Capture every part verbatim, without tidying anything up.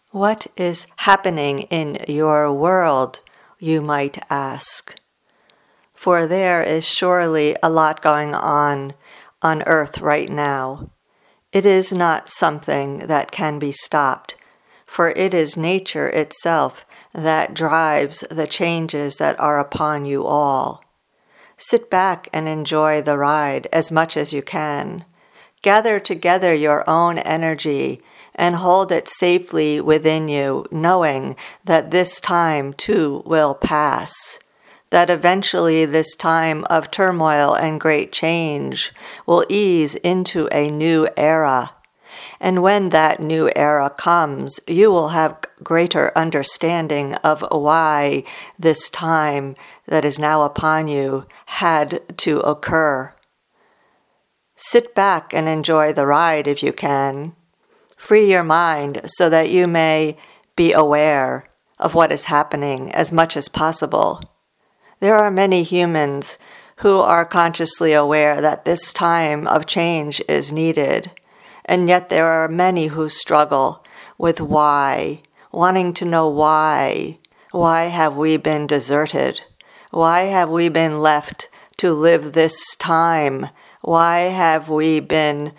What is happening in your world, you might ask? For there is surely a lot going on on earth right now. It is not something that can be stopped, for it is nature itself that drives the changes that are upon you all. Sit back and enjoy the ride as much as you can. Gather together your own energy and hold it safely within you, knowing that this time too will pass, that eventually this time of turmoil and great change will ease into a new era. And when that new era comes, you will have greater understanding of why this time that is now upon you had to occur. Sit back and enjoy the ride if you can. Free your mind so that you may be aware of what is happening as much as possible. There are many humans who are consciously aware that this time of change is needed, and yet there are many who struggle with why, wanting to know why. Why have we been deserted? Why have we been left to live this time? Why have we been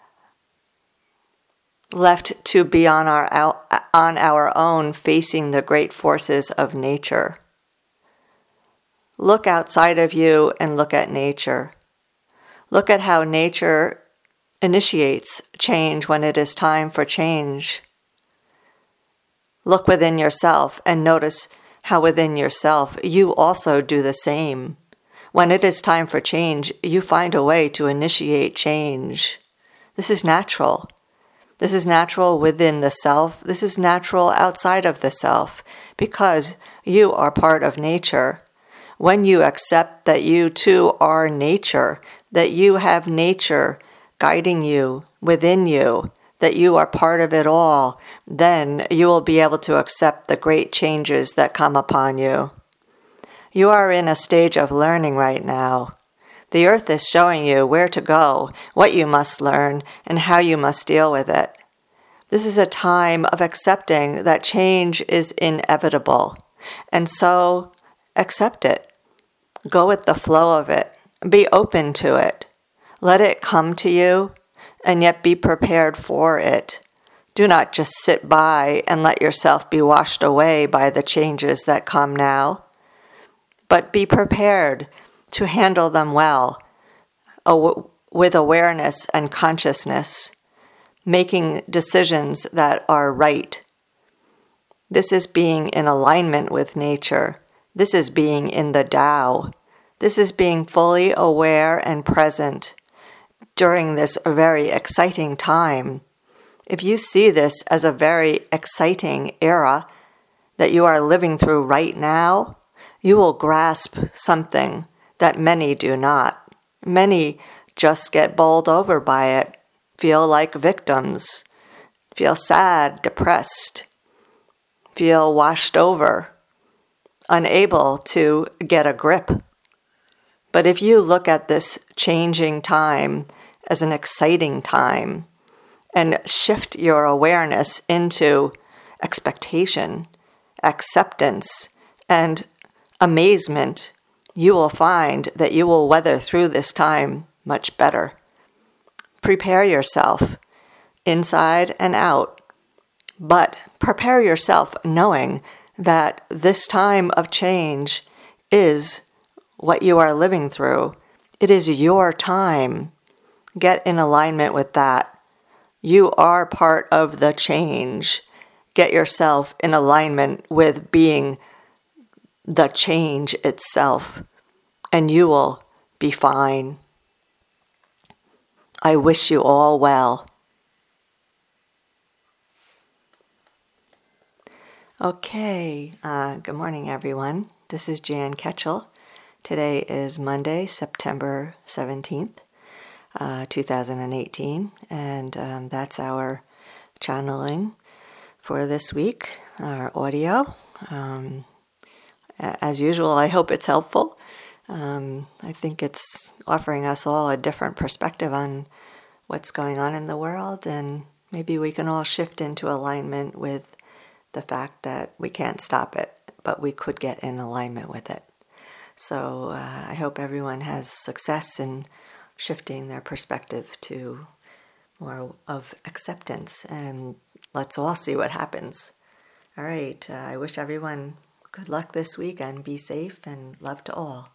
left to be on our on our own, facing the great forces of nature? Look outside of you and look at nature. Look at how nature initiates change when it is time for change. Look within yourself and notice how within yourself you also do the same. When it is time for change, you find a way to initiate change. This is natural. This is natural within the self. This is natural outside of the self, because you are part of nature. When you accept that you too are nature, that you have nature guiding you within you, that you are part of it all, then you will be able to accept the great changes that come upon you. You are in a stage of learning right now. The earth is showing you where to go, what you must learn, and how you must deal with it. This is a time of accepting that change is inevitable, and so accept it. Go with the flow of it. Be open to it. Let it come to you, and yet be prepared for it. Do not just sit by and let yourself be washed away by the changes that come now, but be prepared to handle them well, aw- with awareness and consciousness, making decisions that are right. This is being in alignment with nature. This is being in the Tao. This is being fully aware and present during this very exciting time. If you see this as a very exciting era that you are living through right now, you will grasp something that many do not. Many just get bowled over by it, feel like victims, feel sad, depressed, feel washed over, unable to get a grip. But if you look at this changing time as an exciting time and shift your awareness into expectation, acceptance, and amazement, you will find that you will weather through this time much better. Prepare yourself inside and out, but prepare yourself knowing that this time of change is what you are living through. It is your time. Get in alignment with that. You are part of the change. Get yourself in alignment with being the change itself, and you will be fine. I wish you all well. Okay, uh, good morning, everyone. This is Jan Ketchel. Today is Monday, September seventeenth, uh, two thousand eighteen, and um, that's our channeling for this week, our audio. Um, as usual, I hope it's helpful. Um, I think it's offering us all a different perspective on what's going on in the world, and maybe we can all shift into alignment with the fact that we can't stop it, but we could get in alignment with it. So uh, I hope everyone has success in shifting their perspective to more of acceptance, and let's all see what happens. All right, uh, I wish everyone good luck this week and be safe, and love to all.